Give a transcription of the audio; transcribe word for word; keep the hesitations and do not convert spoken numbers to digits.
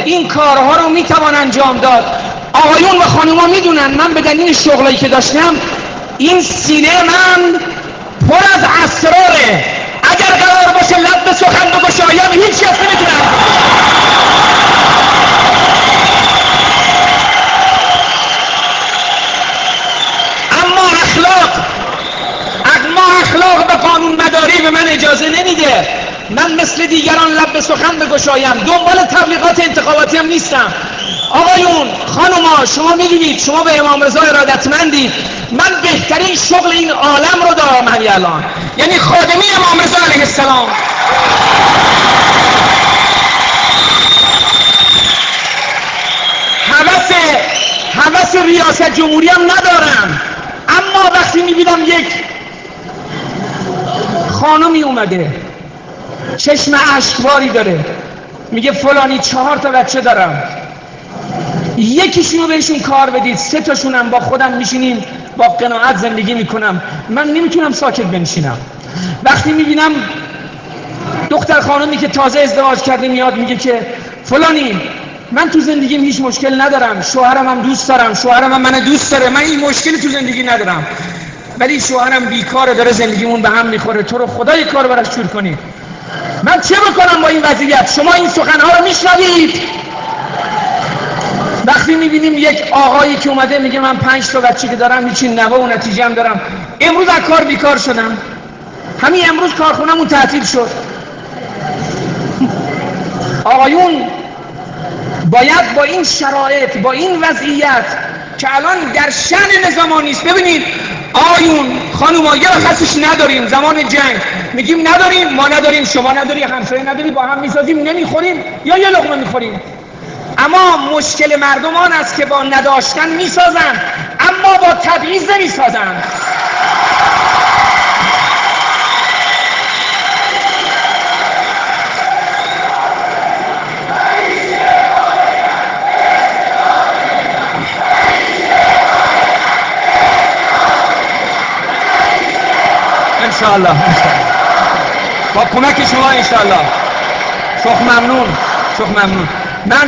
این کارها رو میتوان انجام داد. آقایون و خانوما میدونن من به دلیل شغلی که داشتم این سینه من پر از اسراره. اگر قرار باشه لب به سخن بگشایم هیچ کس نمیتونم. اما اخلاق اما اخلاق به قانون مداری به من اجازه نمیده من مثل دیگران لب به سخن بگشایم. دنبال تبلیغات انتخاباتی هم نیستم. آقایون خانوما شما میدونید شما به امام رضا ارادتمندید. من بهترین شغل این عالم رو دارم همین الان، یعنی خادمی امام رضا علیه السلام. هوس هوس ریاست جمهوری هم ندارم، اما وقتی میبینم یک خانمی اومده چشم اشکباری داره میگه فلانی چهار تا بچه دارم، یکیشونو بهشون کار بدید، سه تاشونم با خودم میشینیم با قناعت زندگی میکنم، من نمیتونم ساکت بنشینم. وقتی میبینم دختر خانمی که تازه ازدواج کرده میاد میگه که فلانی من تو زندگیم هیچ مشکل ندارم، شوهرم هم دوست دارم، شوهرم هم من دوست داره، من این مشکلی تو زندگی ندارم، ولی شوهرم بیکاره داره زندگیمون به هم میخوره، تو رو خدا یک کار براش جور کنی. من چه بکنم با این وضعیت؟ شما این سخنها رو میشنوید. وقتی میبینیم یک آقایی که اومده میگه من پنج تا بچه که دارم هیچی نوه و نتیجه هم دارم، امروز از کار بیکار شدم، همین امروز کارخونمون تعطیل شد. آقایون باید با این شرایط با این وضعیت که الان در شأن نظامان نیست، ببینید آقایون خانوما یه خاصش نداریم، زمان جنگ میگیم نداریم، ما نداریم، شما نداری، همسایه نداری، با هم میسازیم نمیخوریم یا یه لقمه میخوریم. اما مشکل مردم آن است که با نداشتن میسازن اما با تبعیض نمیسازن. انشاءالله با کمک شما انشاءالله. شخ ممنون، شخ ممنون.